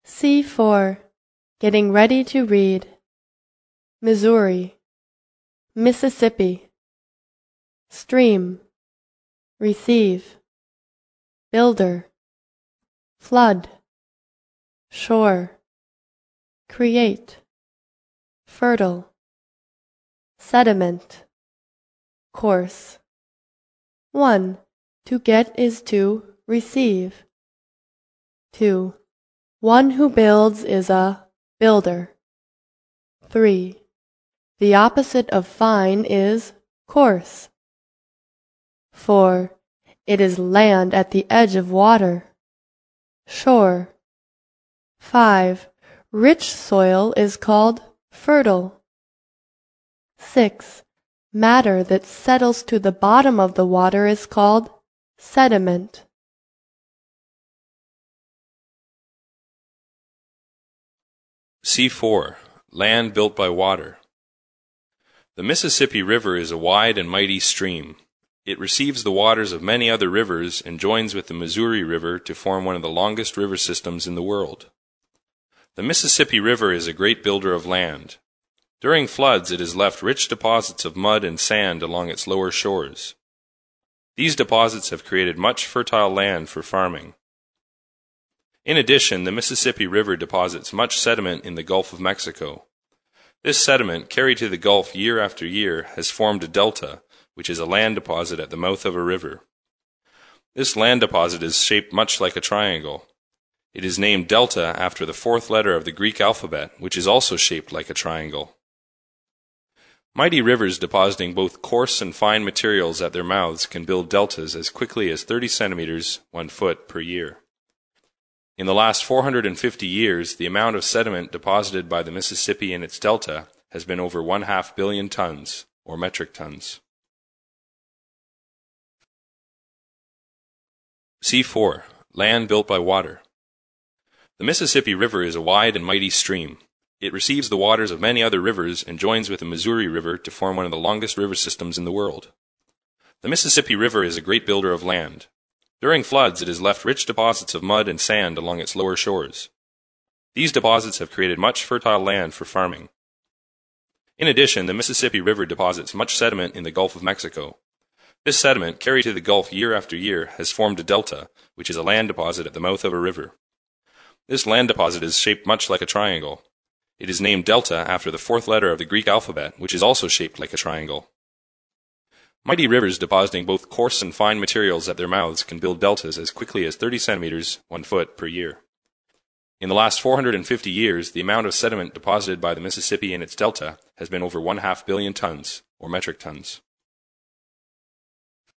C4. Getting ready to read. Missouri, Mississippi. Stream, receive. Builder, flood. Shore, create. Fertile, sediment. Course. 1. To get is to receive. 2. One who builds is a builder. 3. The opposite of fine is coarse. 4. It is land at the edge of water. Shore. 5. Rich soil is called fertile. 6. Matter that settles to the bottom of the water is called sediment. C4. Land built by water. The Mississippi River is a wide and mighty stream. It receives the waters of many other rivers and joins with the Missouri River to form one of the longest river systems in the world. The Mississippi River is a great builder of land. During floods, it has left rich deposits of mud and sand along its lower shores. These deposits have created much fertile land for farming. In addition, the Mississippi River deposits much sediment in the Gulf of Mexico. This sediment, carried to the Gulf year after year, has formed a delta, which is a land deposit at the mouth of a river. This land deposit is shaped much like a triangle. It is named delta after the fourth letter of the Greek alphabet, which is also shaped like a triangle. Mighty rivers depositing both coarse and fine materials at their mouths can build deltas as quickly as 30 centimeters, 1 foot, per year. In the last 450 years, the amount of sediment deposited by the Mississippi in its delta has been over 1/2 billion tons, or metric tons. C4. Land built by water. The Mississippi River is a wide and mighty stream. It receives the waters of many other rivers and joins with the Missouri River to form one of the longest river systems in the world. The Mississippi River is a great builder of land. During floods, it has left rich deposits of mud and sand along its lower shores. These deposits have created much fertile land for farming. In addition, the Mississippi River deposits much sediment in the Gulf of Mexico. This sediment, carried to the Gulf year after year, has formed a delta, which is a land deposit at the mouth of a river. This land deposit is shaped much like a triangle. It is named delta after the fourth letter of the Greek alphabet, which is also shaped like a triangle. Mighty rivers depositing both coarse and fine materials at their mouths can build deltas as quickly as 30 centimeters, 1 foot, per year. In the last 450 years, the amount of sediment deposited by the Mississippi in its delta has been over 1/2 billion tons, or metric tons.